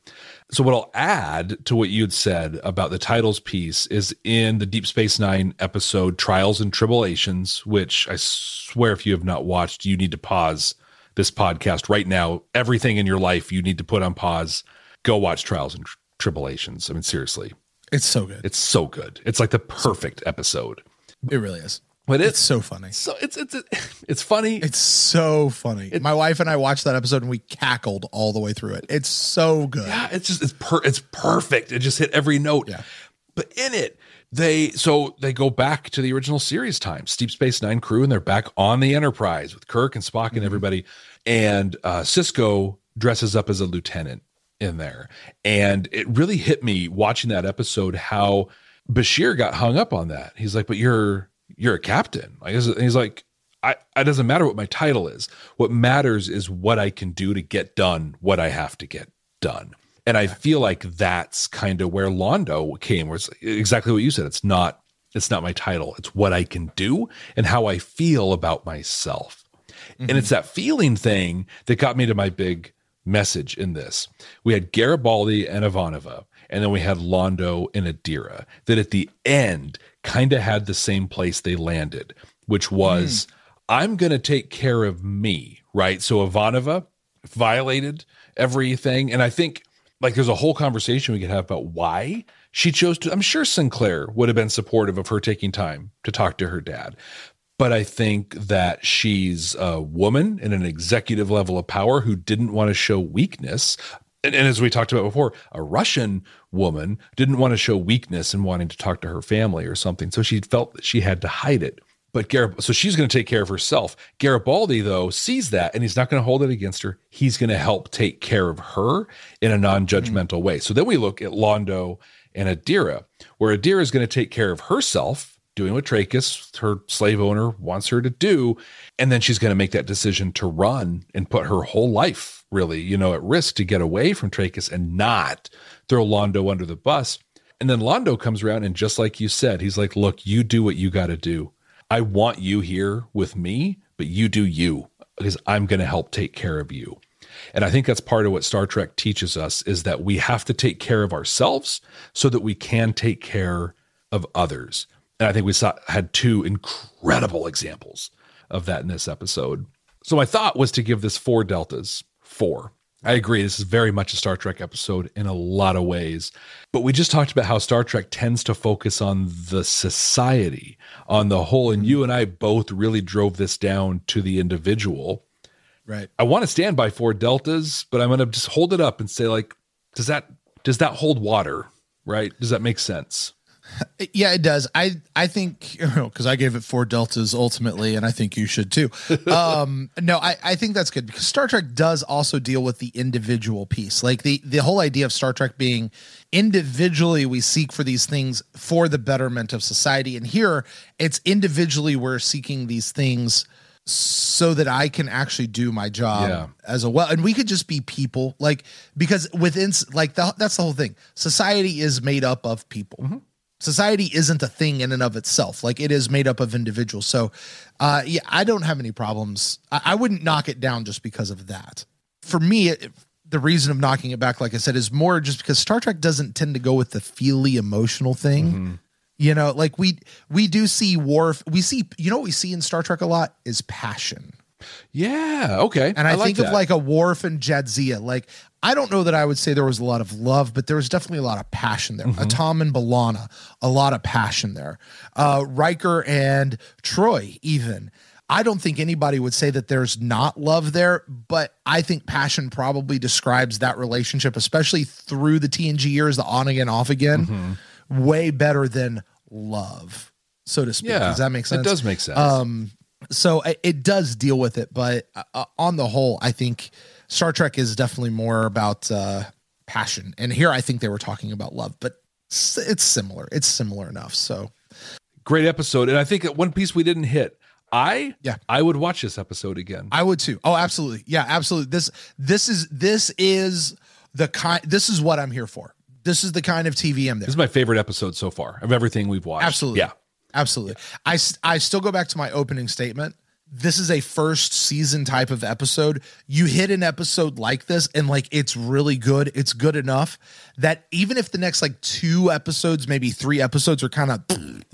Speaker 3: So what I'll add to what you'd said about the titles piece is in the Deep Space Nine episode Trials and Tribulations, which I swear if you have not watched, you need to pause this podcast right now. Everything in your life you need to put on pause. Go watch Trials and Tribulations. I mean, seriously.
Speaker 4: It's so good.
Speaker 3: It's so good. It's like the perfect episode.
Speaker 4: It really is.
Speaker 3: But
Speaker 4: it's so funny.
Speaker 3: So it's funny.
Speaker 4: It's so funny. My wife and I watched that episode and we cackled all the way through it. It's so good.
Speaker 3: Yeah, it's perfect. It just hit every note.
Speaker 4: Yeah.
Speaker 3: But in it, they go back to the original series times, Deep Space Nine crew, and they're back on the Enterprise with Kirk and Spock and everybody. And Sisko dresses up as a lieutenant in there. And it really hit me watching that episode how Bashir got hung up on that. He's like, but you're a captain. He's like, it doesn't matter what my title is. What matters is what I can do to get done what I have to get done. And I feel like that's kind of where Londo came, where it's exactly what you said. It's not my title. It's what I can do and how I feel about myself. Mm-hmm. And it's that feeling thing that got me to my big message in this. We had Garibaldi and Ivanova, and then we had Londo and Adira, that at the end kind of had the same place they landed, which was, I'm going to take care of me, right? So Ivanova violated everything. And I think like there's a whole conversation we could have about why she chose to. I'm sure Sinclair would have been supportive of her taking time to talk to her dad. But I think that she's a woman in an executive level of power who didn't want to show weakness. And as we talked about before, a Russian woman didn't want to show weakness in wanting to talk to her family or something. So she felt that she had to hide it. But so she's going to take care of herself. Garibaldi, though, sees that and he's not going to hold it against her. He's going to help take care of her in a non-judgmental way. So then we look at Londo and Adira, where Adira is going to take care of herself, doing what Trachis, her slave owner, wants her to do. And then she's going to make that decision to run and put her whole life really, at risk to get away from Trachis and not throw Londo under the bus. And then Londo comes around and just like you said, he's like, look, you do what you got to do. I want you here with me, but you do you because I'm going to help take care of you. And I think that's part of what Star Trek teaches us is that we have to take care of ourselves so that we can take care of others. And I think we had two incredible examples of that in this episode. So my thought was to give this 4 deltas. 4. I agree. This is very much a Star Trek episode in a lot of ways. But we just talked about how Star Trek tends to focus on the society, on the whole. And you and I both really drove this down to the individual.
Speaker 4: Right.
Speaker 3: I want to stand by 4 deltas, but I'm going to just hold it up and say, like, does that hold water? Right? Does that make sense?
Speaker 4: Yeah, it does. I think, because I gave it 4 deltas ultimately, and I think you should too. No, I think that's good because Star Trek does also deal with the individual piece. Like the whole idea of Star Trek being individually we seek for these things for the betterment of society. And here it's individually we're seeking these things so that I can actually do my job as well. And we could just be people, like, because within like that's the whole thing. Society is made up of people. Mm-hmm. Society isn't a thing in and of itself. Like it is made up of individuals. So, I don't have any problems. I wouldn't knock it down just because of that. For me, the reason of knocking it back, like I said, is more just because Star Trek doesn't tend to go with the feely emotional thing. Mm-hmm. Like we do see Worf. We see, what we see in Star Trek a lot is passion.
Speaker 3: Yeah. Okay.
Speaker 4: And I think of like a Worf and Jadzia. Like, I don't know that I would say there was a lot of love, but there was definitely a lot of passion there. Mm-hmm. Tom and B'Elanna, a lot of passion there. Riker and Troy, even. I don't think anybody would say that there's not love there, but I think passion probably describes that relationship, especially through the TNG years, the on again, off again, way better than love, so to speak.
Speaker 3: Yeah,
Speaker 4: does that make sense?
Speaker 3: It does make sense.
Speaker 4: So it does deal with it, but on the whole, I think Star Trek is definitely more about passion. And here I think they were talking about love, but it's similar. It's similar enough. So
Speaker 3: great episode. And I think that one piece we didn't hit, I would watch this episode again.
Speaker 4: I would too. Oh, absolutely. Yeah, absolutely. This is what I'm here for. This is the kind of TV I'm there.
Speaker 3: This is my favorite episode so far of everything we've watched.
Speaker 4: Absolutely.
Speaker 3: Yeah.
Speaker 4: Absolutely. I still go back to my opening statement. this is a first season type of episode. You hit an episode like this and like it's really good. It's good enough that even if the next like 2 episodes, maybe 3 episodes are kind of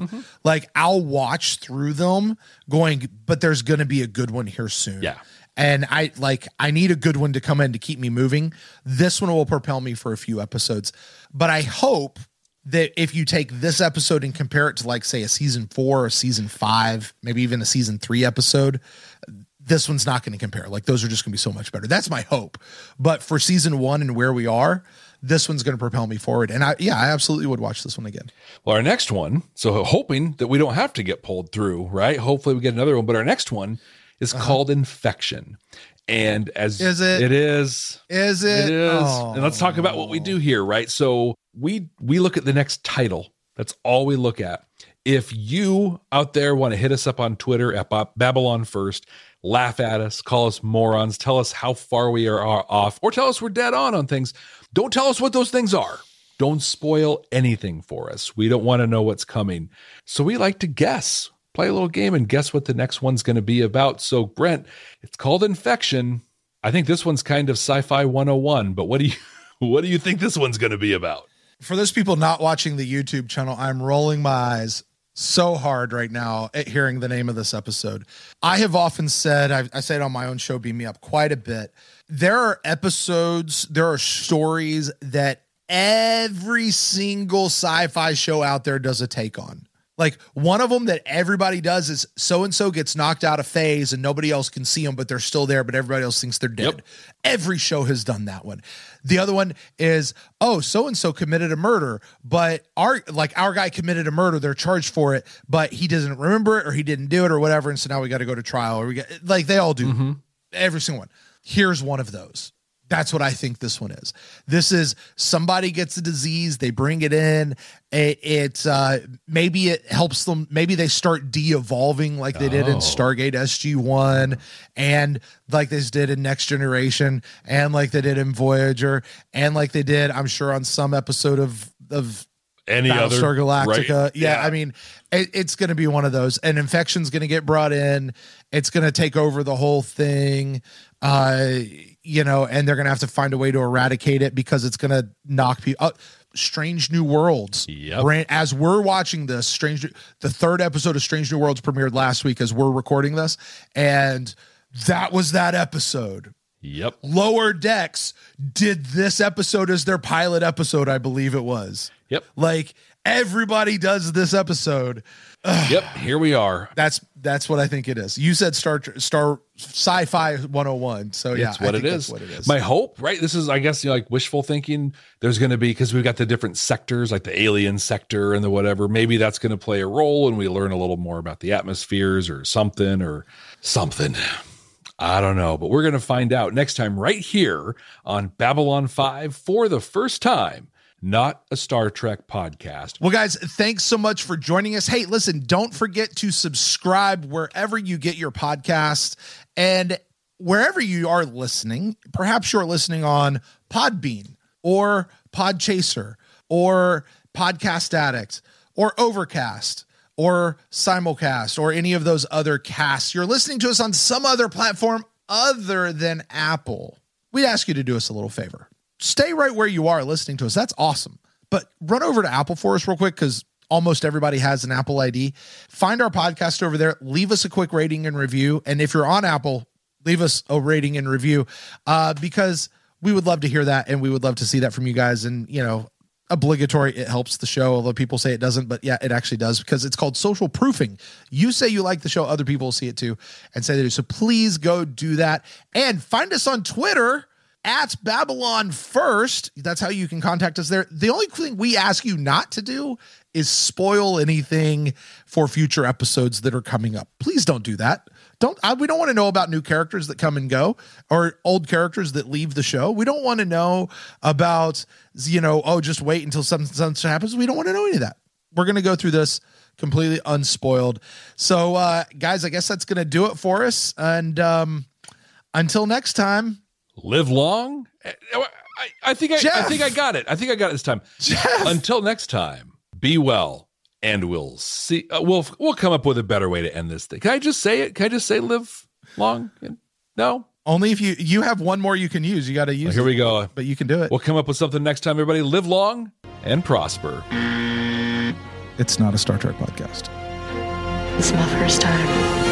Speaker 4: like I'll watch through them going, but there's going to be a good one here soon.
Speaker 3: Yeah.
Speaker 4: And I need a good one to come in to keep me moving. This one will propel me for a few episodes, but I hope that if you take this episode and compare it to like say a season 4 or season 5, maybe even a season 3 episode, this one's not going to compare. Like those are just going to be so much better. That's my hope. But for season 1 and where we are, this one's going to propel me forward. And I absolutely would watch this one again.
Speaker 3: Well, our next one, so hoping that we don't have to get pulled through, right? Hopefully we get another one, but our next one is called Infection. And as
Speaker 4: is it?
Speaker 3: It is.
Speaker 4: Is it?
Speaker 3: It is.
Speaker 4: Oh.
Speaker 3: And let's talk about what we do here, right? So we look at the next title. That's all we look at. If you out there want to hit us up on Twitter at Babylon First, laugh at us, call us morons, tell us how far we are off, or tell us we're dead on things. Don't tell us what those things are. Don't spoil anything for us. We don't want to know what's coming. So we like to guess. Play a little game and guess what the next one's going to be about. So Brent, it's called Infection. I think this one's kind of sci-fi 101, but what do you think this one's going to be about?
Speaker 4: For those people not watching the YouTube channel, I'm rolling my eyes so hard right now at hearing the name of this episode. I have often said, I say it on my own show, Beam Me Up, quite a bit. There are episodes, there are stories that every single sci-fi show out there does a take on. Like one of them that everybody does is so-and-so gets knocked out of phase and nobody else can see them, but they're still there, but everybody else thinks they're dead. Yep. Every show has done that one. The other one is, oh, so-and-so committed a murder, but our guy committed a murder. They're charged for it, but he doesn't remember it or he didn't do it or whatever. And so now we got to go to trial or they all do. Every single one. Here's one of those. That's what I think this one is. This is somebody gets a disease, they bring it in. It's maybe it helps them. Maybe they start de-evolving like they did in Stargate SG-1 and like they did in Next Generation and like they did in Voyager and like they did, I'm sure, on some episode of
Speaker 3: any other
Speaker 4: Battlestar Galactica.
Speaker 3: Right.
Speaker 4: Yeah, I mean, it's going to be one of those. And Infection's going to get brought in. It's going to take over the whole thing. And they're going to have to find a way to eradicate it because it's going to knock people up. Strange New Worlds.
Speaker 3: Yep.
Speaker 4: As we're watching this, the 3rd episode of Strange New Worlds premiered last week as we're recording this. And that was that episode.
Speaker 3: Yep.
Speaker 4: Lower Decks did this episode as their pilot episode, I believe it was.
Speaker 3: Yep.
Speaker 4: Like everybody does this episode.
Speaker 3: Yep. Here we are.
Speaker 4: That's what I think it is. You said Star Sci-Fi 101. So yeah,
Speaker 3: it's what it is. That's what it is. My hope, right? This is, I guess, like wishful thinking. There's going to be, because we've got the different sectors, like the alien sector and the whatever. Maybe that's going to play a role, and we learn a little more about the atmospheres or something. I don't know, but we're going to find out next time right here on Babylon 5 for the first time. Not a Star Trek podcast.
Speaker 4: Well, guys, thanks so much for joining us. Hey, listen, don't forget to subscribe wherever you get your podcast. And wherever you are listening, perhaps you're listening on Podbean or Podchaser or Podcast Addict or Overcast or Simulcast or any of those other casts. You're listening to us on some other platform other than Apple. We'd ask you to do us a little favor. Stay right where you are listening to us. That's awesome. But run over to Apple for us real quick, because almost everybody has an Apple ID. Find our podcast over there. Leave us a quick rating and review. And if you're on Apple, leave us a rating and review, because we would love to hear that. And we would love to see that from you guys. And, obligatory, it helps the show, although people say it doesn't, but yeah, it actually does, because it's called social proofing. You say you like the show, other people will see it too and say they do. So please go do that. And find us on Twitter at Babylon First. That's how you can contact us there. The only thing we ask you not to do is spoil anything for future episodes that are coming up. Please don't do that. We don't want to know about new characters that come and go, or old characters that leave the show. We don't want to know about, just wait until something happens. We don't want to know any of that. We're going to go through this completely unspoiled. So, guys, I guess that's going to do it for us. And until next time,
Speaker 3: live long. I think I got it. I think I got it this time.
Speaker 4: Jeff.
Speaker 3: Until next time, be well and we'll see. We'll come up with a better way to end this thing. Can I just say it? Can I just say live long? No.
Speaker 4: Only if you have one more you can use. You got to use
Speaker 3: Here we go.
Speaker 4: But you can do it.
Speaker 3: We'll come up with something next time, everybody. Live long and prosper.
Speaker 4: It's not a Star Trek podcast.
Speaker 1: It's my first time.